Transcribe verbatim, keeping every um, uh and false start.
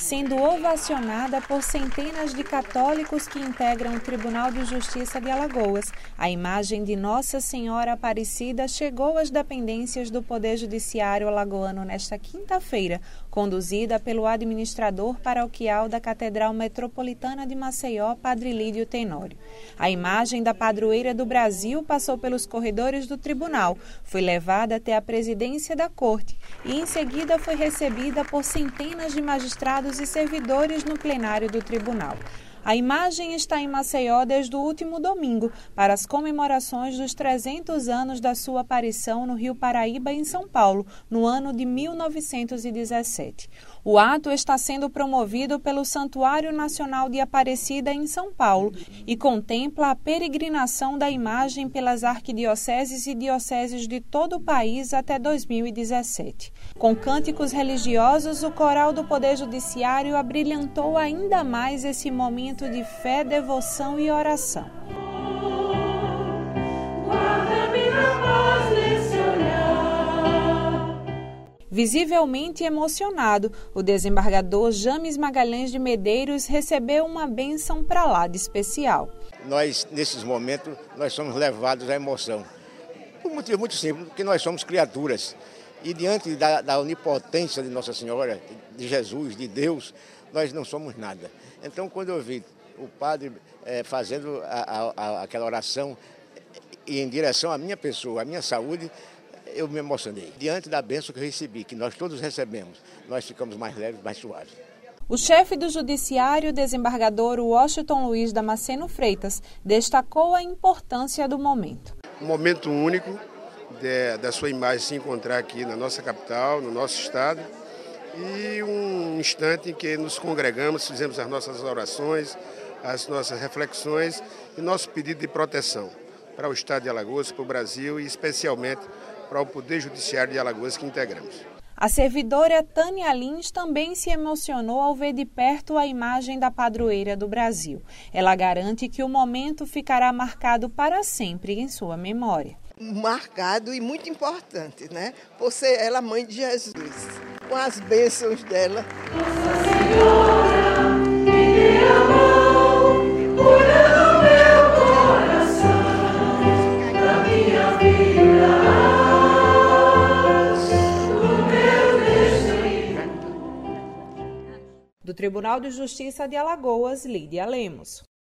sendo ovacionada por centenas de católicos que integram o Tribunal de Justiça de Alagoas. A imagem de Nossa Senhora Aparecida chegou às dependências do Poder Judiciário alagoano nesta quinta-feira, conduzida pelo administrador paroquial da Catedral Metropolitana de Maceió, Padre Lídio Tenório. A imagem da padroeira do Brasil passou pelos corredores do tribunal, foi levada até a presidência da corte e em seguida foi recebida por centenas de magistrados e servidores no plenário do tribunal. A imagem está em Maceió desde o último domingo, para as comemorações dos trezentos anos da sua aparição no Rio Paraíba, em São Paulo, no ano de mil novecentos e dezessete. O ato está sendo promovido pelo Santuário Nacional de Aparecida, em São Paulo, e contempla a peregrinação da imagem pelas arquidioceses e dioceses de todo o país até dois mil e dezessete. Com cânticos religiosos, o coral do Poder Judiciário abrilhantou ainda mais esse momento de fé, devoção e oração. Visivelmente emocionado, o desembargador James Magalhães de Medeiros recebeu uma bênção para lá de especial. Nós, nesses momentos, nós somos levados à emoção. Por um motivo muito simples, porque nós somos criaturas. E diante da, da onipotência de Nossa Senhora, de Jesus, de Deus, nós não somos nada. Então, quando eu vi o padre é, fazendo a, a, aquela oração em direção à minha pessoa, à minha saúde, eu me emocionei. Diante da bênção que eu recebi, que nós todos recebemos, nós ficamos mais leves, mais suaves. O chefe do Judiciário, desembargador Washington Luiz Damasceno Freitas, destacou a importância do momento. Um momento único de, da sua imagem se encontrar aqui na nossa capital, no nosso estado, e um instante em que nos congregamos, fizemos as nossas orações, as nossas reflexões e nosso pedido de proteção para o estado de Alagoas, para o Brasil e especialmente para o Poder Judiciário de Alagoas que integramos. A servidora Tânia Lins também se emocionou ao ver de perto a imagem da padroeira do Brasil. Ela garante que o momento ficará marcado para sempre em sua memória. Marcado e muito importante, né? Por ser ela mãe de Jesus, com as bênçãos dela. Nossa Senhora, me dê a mão, cura do meu coração, da minha vida, do meu destino. Do Tribunal de Justiça de Alagoas, Lídia Lemos.